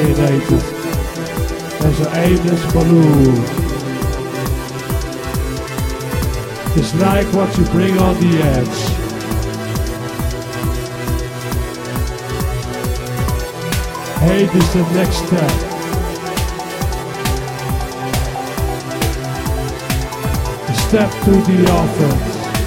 alienated as an aimless balloon. It's like what you bring on the edge. Hate is the next step. A step to the offense.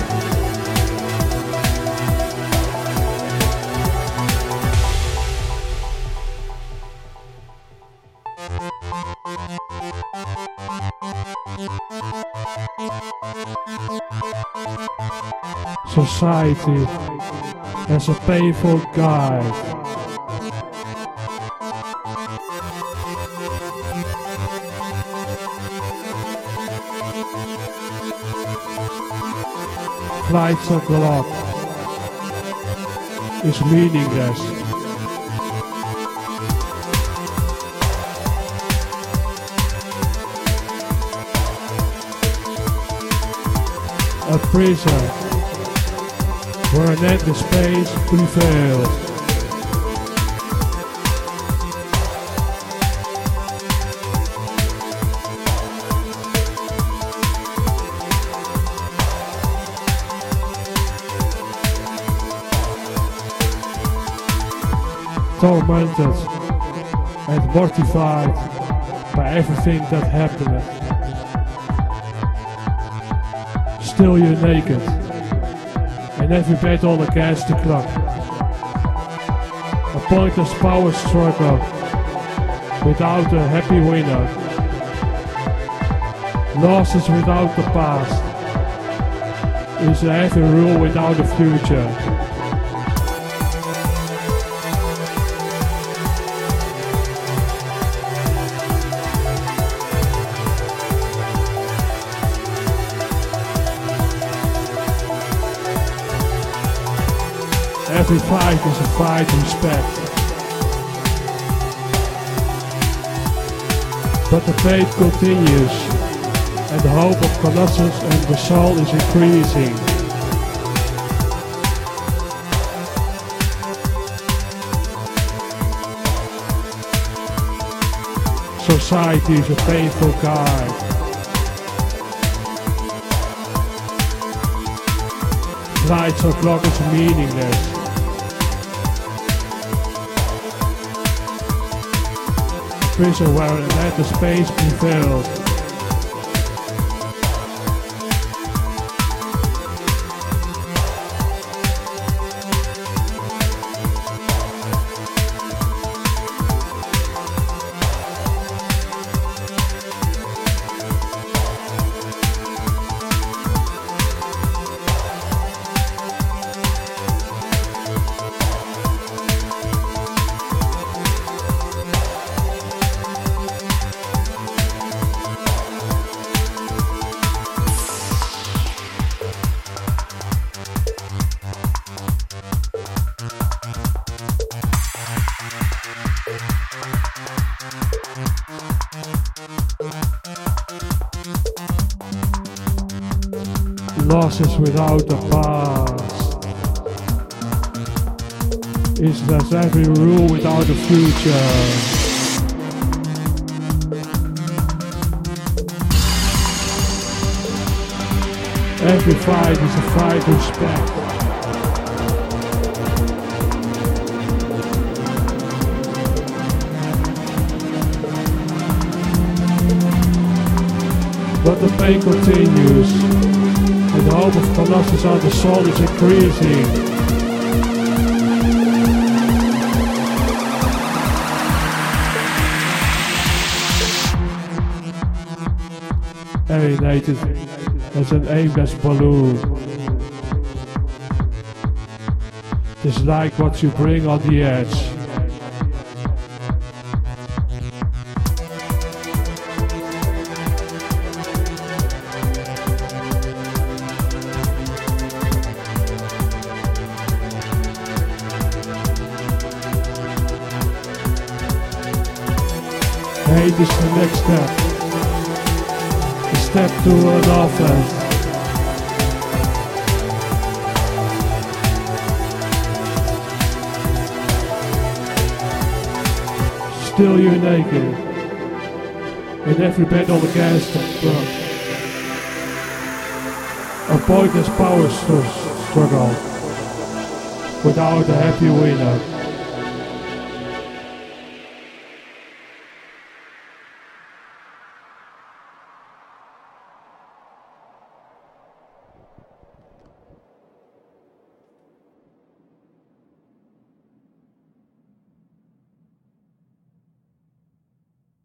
Society as a painful guide. Flights o'clock is meaningless. A prison where an endless space prevails. Tormented and mortified by everything that happened. Still you're naked, and every battle against the clock. A pointless power struggle without a happy winner. Losses without the past is a heavy rule without a future. Every fight is a fight of respect. But the fate continues, and the hope of Colossus and the soul is increasing. Society is a painful guide. Lights o'clock is meaningless. Prison where an endless space prevails. Losses without a past is as every rule without a future. Every fight is a fight of respect. But the pain continues. And the hope of Colossus on the soul is increasing. Alienated as an aimless balloon. It's like what you bring on the edge. Hate is the next step. A step to an offense. still you're naked. In every battle against the drug. A pointless power struggle without a happy winner.